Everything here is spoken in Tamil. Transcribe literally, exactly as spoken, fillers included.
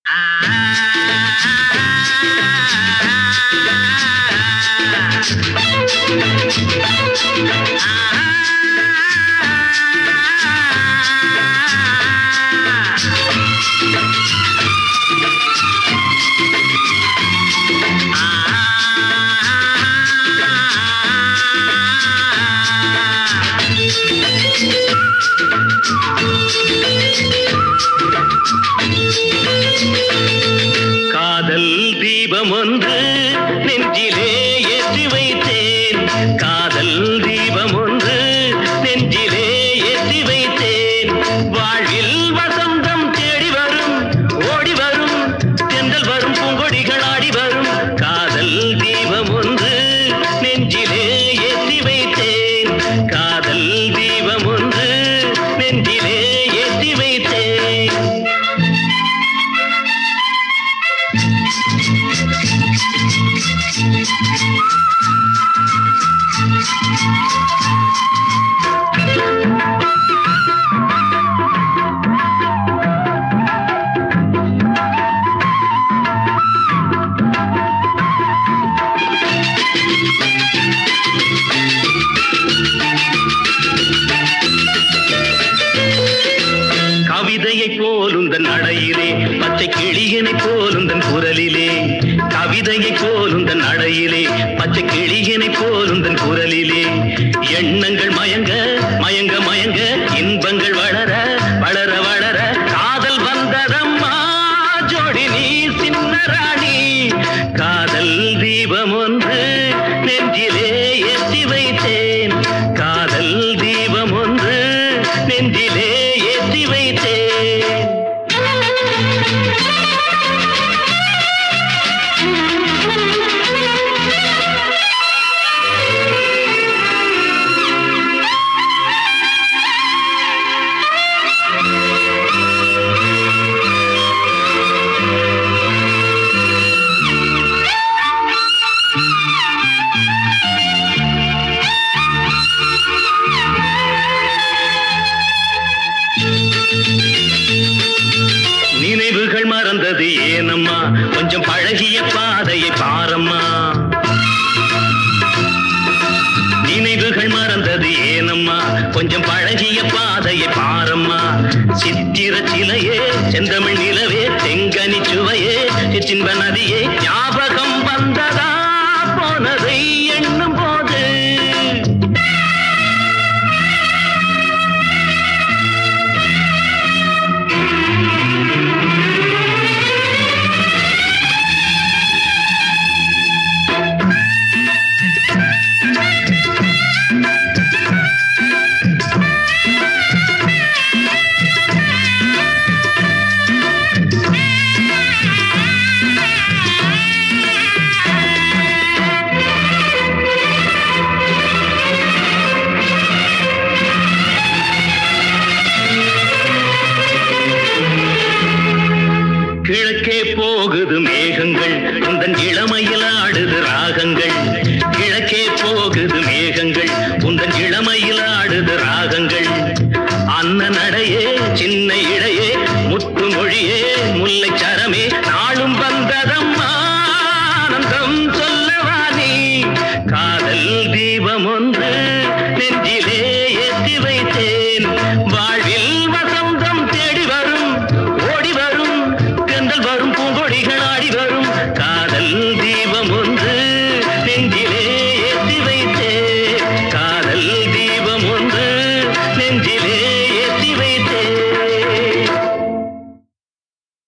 காதல் தீபம் ஒன்று நெஞ்சிலே ஏற்றி வைத்தேன். காதல் தீபம் ஒன்று நெஞ்சிலே ஏற்றி வைத்தேன். வாழ்வில் வசந்தம் தேடி வரும், ஓடி வரும், தென்றல் வரும், பூங்கொடிகள் ஆடி வரும். காதல் தீபம் ஒன்று நெஞ்சிலே ஏற்றி வைத்தேன். காதல் தீபம் ஒன்று நெஞ்சிலே ஏற்றி வைத்தேன். கவிதையை போலுந்தன் நடையிலே, பச்சை கிளியனை போலுந்தன் குரலிலே. கவிதையை போலுந்தன் நடையிலே, பச்சை கிளியனை போலுந்தன் குரலிலே. எண்ணங்கள் மயங்க மயங்க மயங்க, இன்பங்கள் வளர வளர வளர, காதல் வந்ததம்மா ஜோடி நீ சின்ன ராணி. காதல் தீபம் ஒன்று நெஞ்சிலே ஏற்றி வைத்தேன். காதல் தீபம் ஒன்று நெஞ்சிலே ஏற்றி வைத்தேன். நினைவுகள் மறந்தது ஏனம்மா, கொஞ்சம் பழகிய பாதையை பாரம்மா. நினைவுகள் மறந்தது ஏனம்மா, கொஞ்சம் பழகிய பாதையை பாரம்மா. சித்திர சிலையே, செந்தமிழ் நிலவே, தெங்கனி சுவையே, சிற்றின்ப நதியே, ஞாபகம் வந்ததா போனதை எண்ணும் போது. கிழக்கே போகுது மேகங்கள், உந்தன் இளமையில் ஆடுது ராகங்கள். கிழக்கே போகுது மேகங்கள், உந்தன் இளமையில் ஆடுது ராகங்கள். அன்ன நடையே, சின்ன இடையே, முத்து மொழியே, முல்லை சரமே, நாளும் வந்ததா